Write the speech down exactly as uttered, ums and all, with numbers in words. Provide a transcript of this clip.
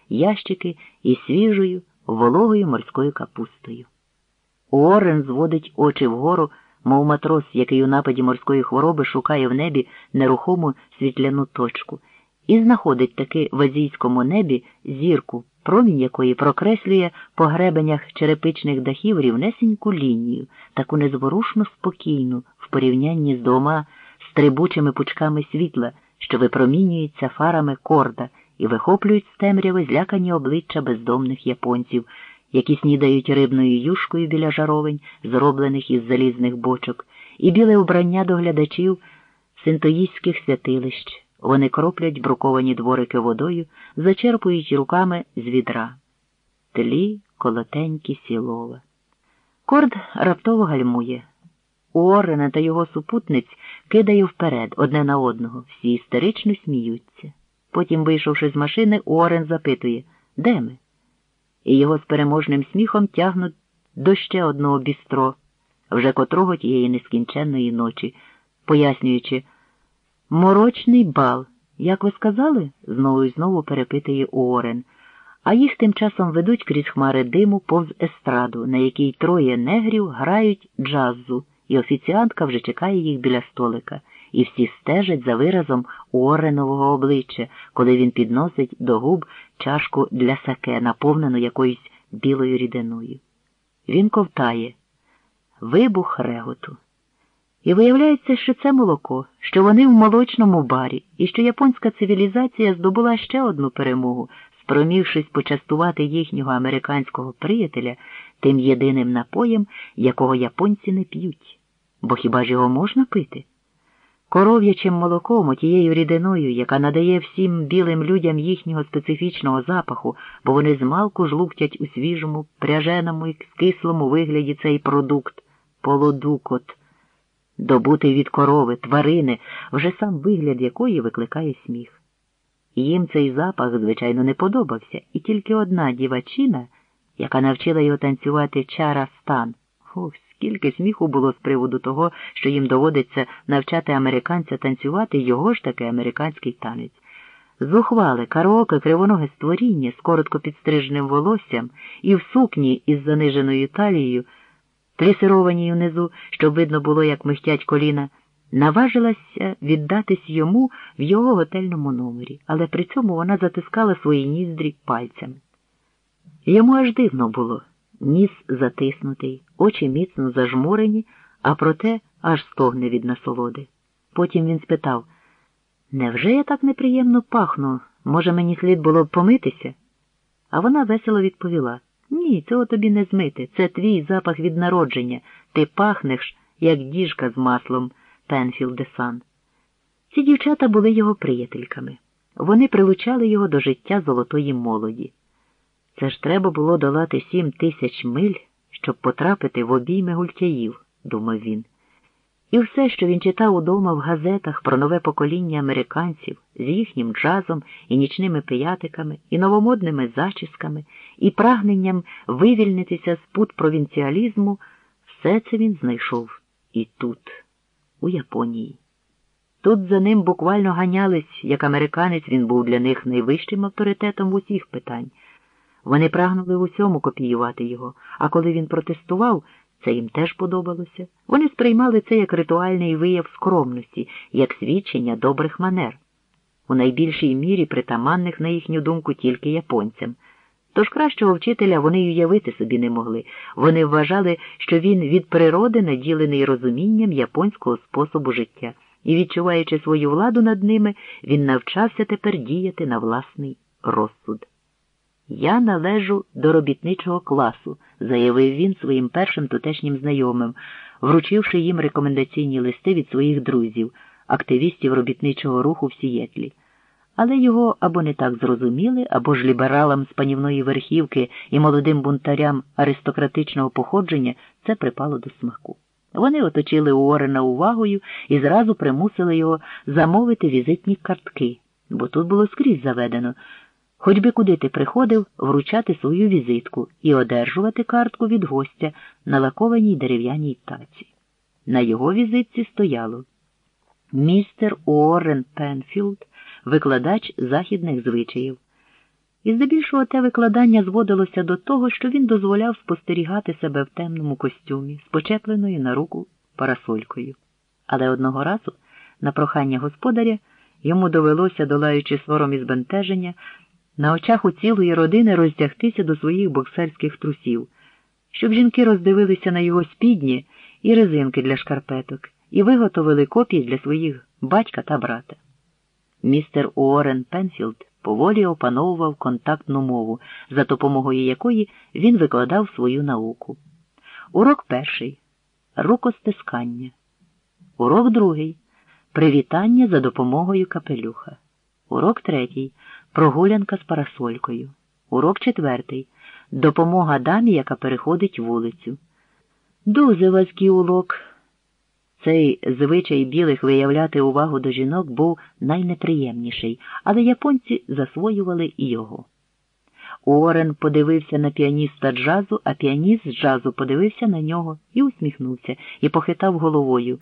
ящики із свіжою, вологою морською капустою. Уоррен зводить очі вгору, мов матрос, який у нападі морської хвороби шукає в небі нерухому світляну точку, і знаходить таки в азійському небі зірку, промінь якої прокреслює по гребенях черепичних дахів рівнесеньку лінію, таку незворушно спокійну в порівнянні з двома стрибучими пучками світла, що випромінюються фарами корда і вихоплюють з темряви злякані обличчя бездомних японців, які снідають рибною юшкою біля жаровень, зроблених із залізних бочок, і біле убрання доглядачів синтоїстських святилищ. Вони кроплять бруковані дворики водою, зачерпують руками з відра. Тлі колотенькі сілова. Корд раптово гальмує. Уоррена та його супутниць кидає вперед, одне на одного. Всі істерично сміються. Потім, вийшовши з машини, Уоррен запитує: «Де ми?» І його з переможним сміхом тягнуть до ще одного бістро, вже котрого тієї нескінченної ночі, пояснюючи: «Морочний бал. Як ви сказали?» – знову і знову перепитує Уоррен. А їх тим часом ведуть крізь хмари диму повз естраду, на якій троє негрів грають джазу, і офіціантка вже чекає їх біля столика, і всі стежать за виразом Уорренового обличчя, коли він підносить до губ чашку для саке, наповнену якоюсь білою рідиною. Він ковтає. Вибух реготу. І виявляється, що це молоко, що вони в молочному барі, і що японська цивілізація здобула ще одну перемогу, спромігшись почастувати їхнього американського приятеля тим єдиним напоєм, якого японці не п'ють. Бо хіба ж його можна пити? Коров'ячим молоком, тією рідиною, яка надає всім білим людям їхнього специфічного запаху, бо вони змалку жлуктять у свіжому, пряженому і кислому вигляді цей продукт – полудукот, добутий від корови, тварини, вже сам вигляд якої викликає сміх. Їм цей запах, звичайно, не подобався, і тільки одна дівчина, яка навчила його танцювати чара-стан. О, скільки сміху було з приводу того, що їм доводиться навчати американця танцювати його ж таки американський танець. Зухвале, караоке, кривоноге створіння з коротко підстриженим волоссям і в сукні із заниженою талією, плісированій унизу, щоб видно було, як михтять коліна, наважилася віддатись йому в його готельному номері, але при цьому вона затискала свої ніздрі пальцями. Йому аж дивно було. Ніс затиснутий, очі міцно зажмурені, а проте аж стогне від насолоди. Потім він спитав: «Невже я так неприємно пахну? Може, мені слід було б помитися?» А вона весело відповіла: «Ні, цього тобі не змити. Це твій запах від народження. Ти пахнеш, як діжка з маслом, Пенфілд де Сан». Ці дівчата були його приятельками. Вони прилучали його до життя золотої молоді. Це ж треба було долати сім тисяч миль, щоб потрапити в обійми гультяїв, думав він. І все, що він читав удома в газетах про нове покоління американців з їхнім джазом і нічними пиятиками, і новомодними зачісками, і прагненням вивільнитися з пут провінціалізму, все це він знайшов і тут, у Японії. Тут за ним буквально ганялись, як американець він був для них найвищим авторитетом в усіх питань. Вони прагнули в усьому копіювати його, а коли він протестував, це їм теж подобалося. Вони сприймали це як ритуальний вияв скромності, як свідчення добрих манер, у найбільшій мірі притаманних, на їхню думку, тільки японцям. Тож кращого вчителя вони й уявити собі не могли. Вони вважали, що він від природи наділений розумінням японського способу життя, і, відчуваючи свою владу над ними, він навчався тепер діяти на власний розсуд. «Я належу до робітничого класу», – заявив він своїм першим тутешнім знайомим, вручивши їм рекомендаційні листи від своїх друзів, активістів робітничого руху в Сієтлі. Але його або не так зрозуміли, або ж лібералам з панівної верхівки і молодим бунтарям аристократичного походження це припало до смаку. Вони оточили Уоррена увагою і зразу примусили його замовити візитні картки, бо тут було скрізь заведено – хоч би куди ти приходив, вручати свою візитку і одержувати картку від гостя на лакованій дерев'яній таці. На його візитці стояло: «Містер Уоррен Пенфілд, викладач західних звичаїв». І здебільшого те викладання зводилося до того, що він дозволяв спостерігати себе в темному костюмі, з почепленою на руку парасолькою. Але одного разу, на прохання господаря, йому довелося, долаючи сором і збентеження, на очах у цілої родини роздягтися до своїх боксерських трусів, щоб жінки роздивилися на його спідні і резинки для шкарпеток, і виготовили копії для своїх батька та брата. Містер Уоррен Пенфілд поволі опановував контактну мову, за допомогою якої він викладав свою науку. Урок перший – рукостискання. Урок другий – привітання за допомогою капелюха. Урок третій – прогулянка з парасолькою. Урок четвертий – допомога дамі, яка переходить вулицю. Дуже важкий урок. Цей звичай білих виявляти увагу до жінок був найнеприємніший, але японці засвоювали і його. Уоррен подивився на піаніста джазу, а піаніст з джазу подивився на нього і усміхнувся, і похитав головою,